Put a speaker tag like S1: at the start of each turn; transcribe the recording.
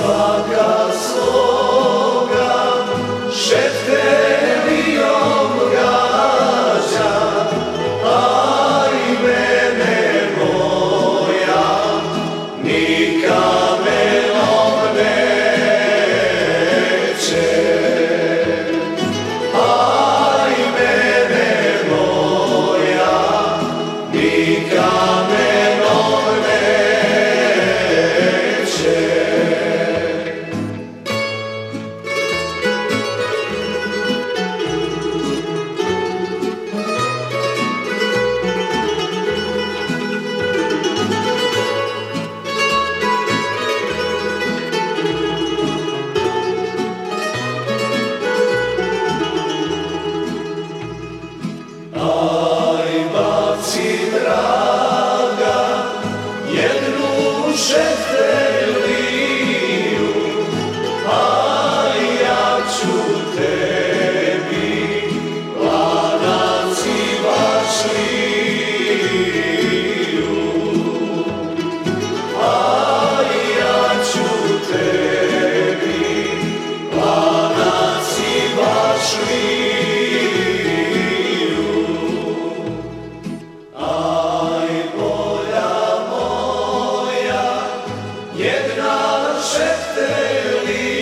S1: svaka sloga šeptelijom gađa, a i mene moja ni kamenom neće. A i mene moja ni kamenom neće. Aj, babci draga, jednu šepteliju, a ja ću tebi lanac i bačliju. A ja ću tebi lanac i bačliju. Aj, bolja moja, jedna šeptelija,